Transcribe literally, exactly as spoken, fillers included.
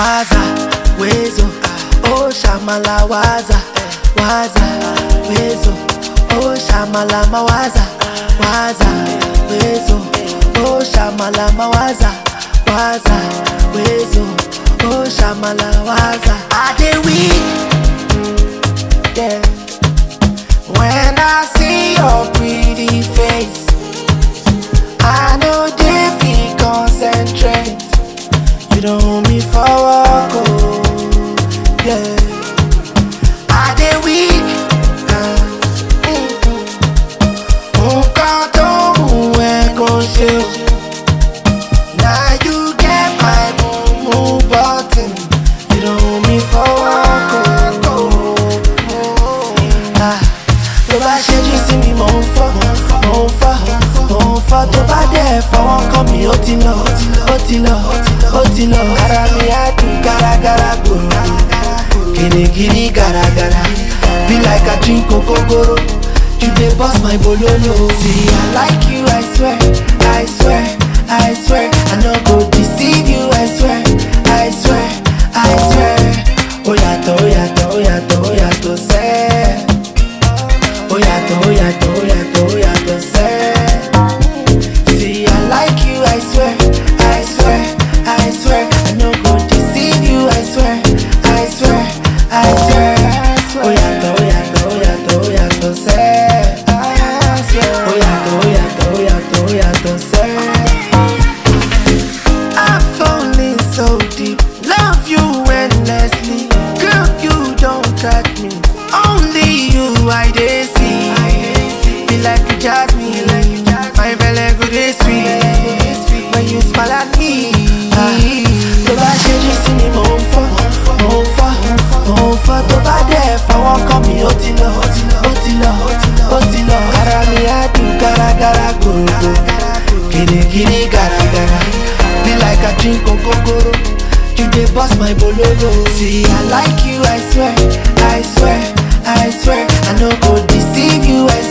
waza, wezo, oh shamala waza, waza, wezo, oh shamala mawaza, waza, wezo, oh shamala mawaza, waza, wezo, oh shamala waza. I dey weak, yeah. When I see your pretty face, I know they feel concentrate. You don't hold me for walk, oh, yeah. I dey weak, uh, nkan to mu e ko se. Now you get my mumu button. You don't hold me for walk, oh, ah. Tó bá ṣẹ́jú sí mi mò ń fọ́, mò ń fọ́, mò ń fọ́. Tó bá dẹ̀ fọwọ́ kàn mí ó ti lọ, ó ti lọ, ó ti lọ. Ara mi á dùn gàràgàrà gbòòrò, kìrìkìrì gàràgàrà. Be like I drink okogoro, you dey burst my bololo. See, I like you, I swear, I swear, I swear. I no go deceive you, I swear, I swear, I swear. Ó yàtọ̀, ó yàtọ̀, ó yàtọ̀, ó yàtọ̀ sẹ́. Ó yàtọ̀, ó yàtọ̀, ó yàtọ̀, ó yàtọ̀ sẹ́. See, I like you, I swear, I swear, I swear. I no go deceive you, I swear, I swear, I swear. Ó yàtọ̀, ó yàtọ̀, ó yàtọ̀, ó yàtọ̀ sẹ́. Ó yàtọ̀, ó yàtọ̀, ó yàtọ̀, ó yàtọ̀ sẹ́. I'm falling so deep, love you endlessly. Girl, you don't cut me, only you I dey see. Be like you jazz me, my belly go dey sweet when you smile at me. Tó bá ṣẹ́jú sí mi mò ń fọ́, mò ń fọ́, mò ń fọ́. Tó bá dẹ̀ fọwọ́ kàn mí ó ti lọ, ó ti lọ, ó ti lọ. Ara mi á dùn gàràgàrà gbòòrò, kìrìkìrì gàràgàrà. Be like I drink okogoro, you dey burst my bololo. See, I like you, I swear, I swear, I swear. I no go deceive you, I